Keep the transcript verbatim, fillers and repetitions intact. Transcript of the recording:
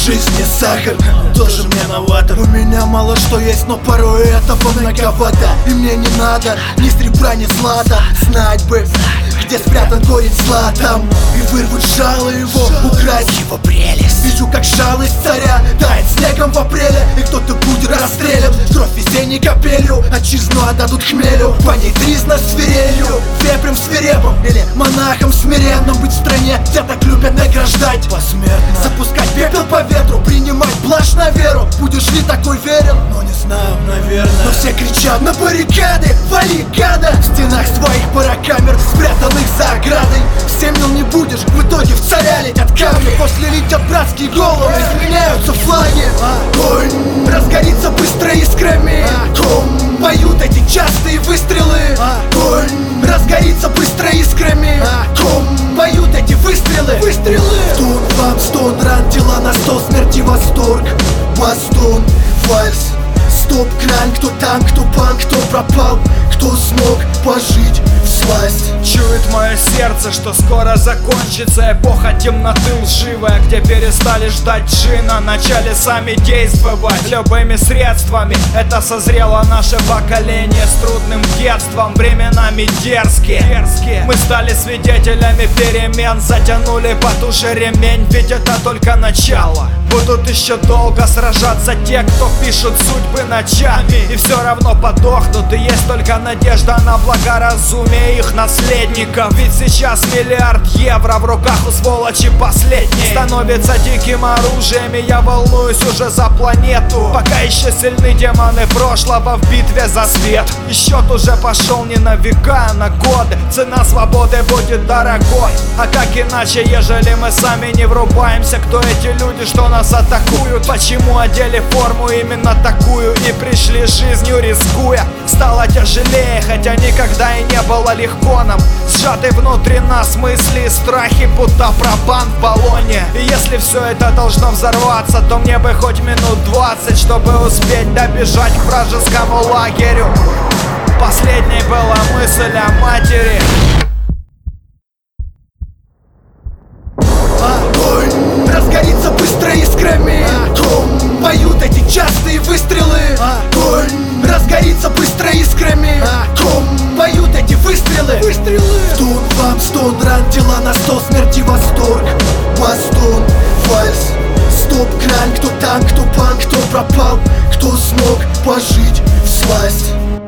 Жизнь не сахар, тоже мне новатор. У меня мало что есть, но порой этого многовато. И мне не надо ни сребра, ни злата. Знать бы, где спрятан корень зла там, и вырвут жало его, украсть его прелесть. Вижу, как жалость царя тает снегом в апреле, и кто-то будет расстрелян. Кровь весенней капелью, отчизну отдадут хмелю. По ней тризна свирелью, вепрем свирепым или монахом смиренным. Быть в стране, где так любят награждать посмертно, запускать пепел по ветру, принимать блажь на веру. Будешь ли такой верен? Ну не знаю, наверное. Но все кричат на баррикады, вали гада. В стенах своих паракамер, спрятанных за оградой. Семь мил не будешь, в итоге в царя летят камни. После летят братские головы, изменяются флаги. Огонь разгорится быстро искрами. Ком поют эти частые выстрелы. Огонь разгорится быстро искрами. Ком поют эти выстрелы. Выстрелы. Стон вам, стон ран, тела на стол, смерти восторг. Бастон, вальс, стоп, кран. Кто там, кто пан, кто пропал, кто смог пожить всласть. Чует мое сердце, что скоро закончится эпоха темноты лживая, где перестали ждать джина, начали сами действовать любыми средствами. Это созрело наше поколение с трудным детством, временами дерзкие. дерзкие. Мы стали свидетелями перемен, затянули потуже ремень, ведь это только начало. Будут еще долго сражаться те, кто пишут судьбы ночами, и все равно подохнут, и есть только надежда на благоразумие их наследников. Ведь сейчас миллиард евро в руках у сволочи последней становится диким оружием, и я волнуюсь уже за планету. Пока еще сильны демоны прошлого в битве за свет, и счет уже пошел не на века, а на годы. Цена свободы будет дорогой, а как иначе, ежели мы сами не врубаемся? Кто эти люди, что нас атакуют? Почему одели форму именно такую и пришли жизнью рискуя? Стало тяжелее, хотя никогда и не было легко нам. Сжаты внутри нас мысли и страхи, будто пропан в баллоне. И если все это должно взорваться, то мне бы хоть минут двадцать, чтобы успеть добежать к вражескому лагерю. Последней была мысль о матери. Огонь разгорится быстро искрами. Ком поют эти частые выстрелы. Огонь разгорится быстро искрами. Ком поют эти выстрелы. Выстрелы. Стон вам, стон ран, тела на стол, смерти восторг. Бастон, вальс, стоп, кран. Кто там, кто пан, кто пропал, кто смог пожить всласть.